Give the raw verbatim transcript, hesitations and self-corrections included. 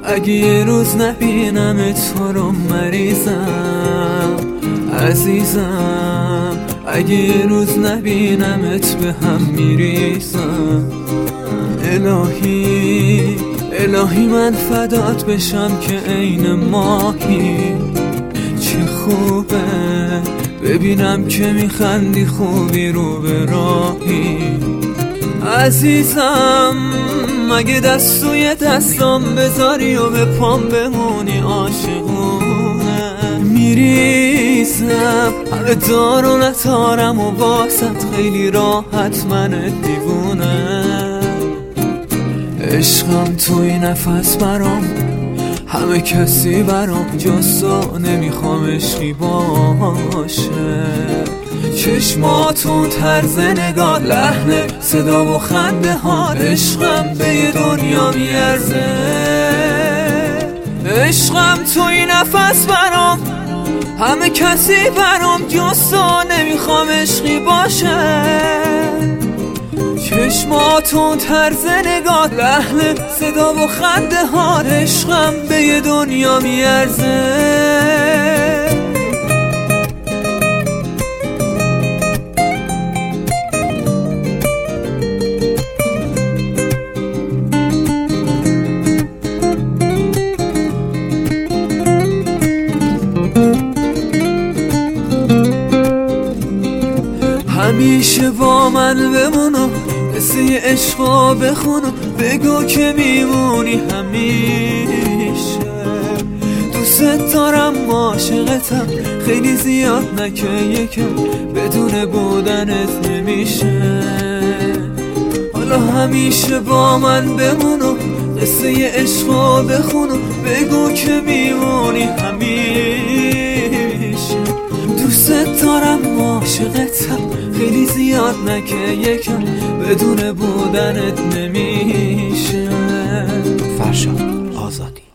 اگه یه روز نبینم تو رو مریضم عزیزم، اگه یه روز نبینمت به هم میریزم. الهی الهی من فدات بشم که عین ماهی. چه خوبه ببینم که میخندی، خوبی رو به راهی. عزیزم اگه دستوی دستام بذاری و به پام بمونی، عاشقونه میریزم همه دار و نتارم و باست خیلی راحت من دیوونه. عشقم توی نفس برام، همه کسی برام جز تو نمیخوام عشقی باشه. چشماتون طرز نگاه، لحن صدا و خنده ها، عشقم به یه دنیا میارزه. عشقم توی نفس برام، همه کسی برام جز تو نمیخوام عشقی باشه. چشماتون طرز نگاه، لحن صدا و خنده ها، عشقم به یه دنیا میارزه. همیشه با من بمونو، قصه عشقا بخونو، بگو که میمونی همیشه. دوست دارم عاشقتم، خیلی زیاد نکه یکم، بدون بودنت نمیشه. حالا همیشه با من بمونو، قصه عشقا بخونو، بگو که میمونی همیشه. دوست دارم عاشقتم، خیلی زیاد نکه یکم، بدون بودنت نمیشه. فرشاد آزادی.